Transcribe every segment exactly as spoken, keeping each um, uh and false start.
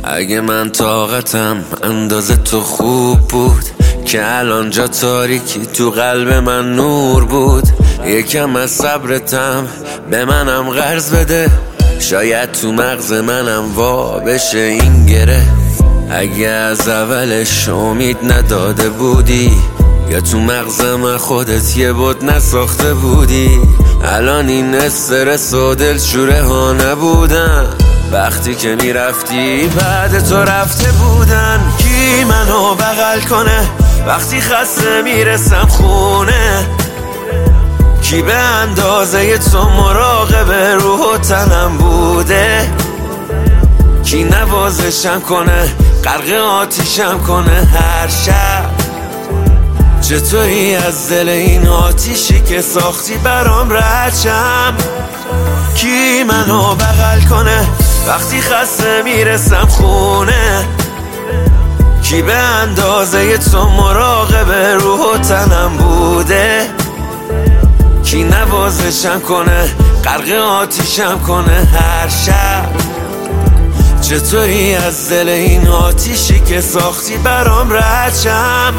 اگه من طاقتم اندازه تو خوب بود که الان جا تاریکی تو قلب من نور بود. یکم از صبرتم به منم قرض بده، شاید تو مغز منم وا بشه این گره. اگه از اولش امید نداده بودی یا تو مغز من خودت یه بود نساخته بودی، الان این استرس و دلشوره ها نبودن وقتی که میرفتی بعد تو رفته بودن. کی منو بغل کنه وقتی خسته میرسم خونه؟ کی به اندازه تو مراقب روح و تنم بوده؟ کی نوازشم کنه غرق آتیشم کنه هر شب؟ چطوری از دل این آتیشی که ساختی برام رد شم؟ کی منو بغل کنه وقتی خسته میرسم خونه؟ کی به اندازه تو مراقب روح و تنم بوده؟ کی نوازشم کنه غرق آتیشم کنه هر شب؟ چطوری از دل این آتیشی که ساختی برام رد شم؟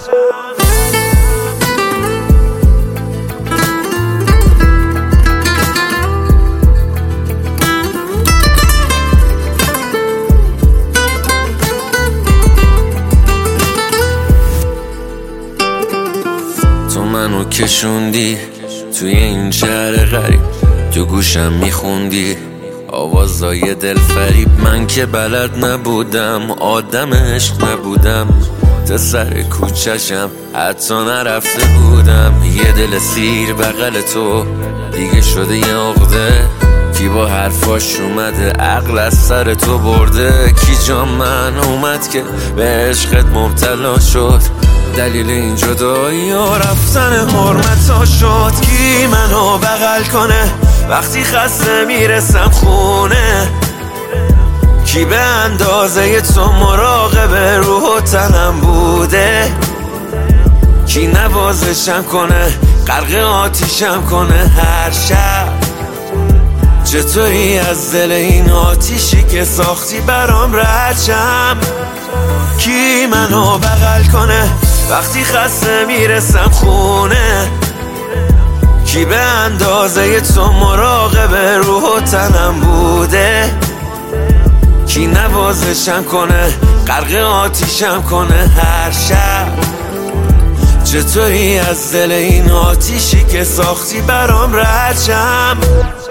تو منو کشوندی توی این شهر غریب، تو گوشم میخوندی آوازای دل فریب. من که بلد نبودم آدم عشق نبودم، تا سر کوچشم حتی نرفته بودم. یه دل سیر بغل تو دیگه شده یه عقده، کی با حرفاش اومده عقل از سر تو برده؟ کی جا من اومد که به عشقت مبتلا شد؟ دلیل این جدایی و رفتن حرمتا شد. کی منو بغل کنه وقتی خسته میرسم خونه؟ کی به اندازه تو مراقب روح و تنم بوده؟ کی نوازشم کنه غرق آتیشم کنه هر شب؟ چطوری از دل این آتیشی که ساختی برام رد شم؟ کی منو بغل کنه وقتی خسته میرسم خونه؟ کی به اندازه تو مراقب روح و تنم بوده؟ کی نوازشم کنه غرق آتیشم کنه هر شب؟ چطوری از دل این آتیشی که ساختی برام رد شم؟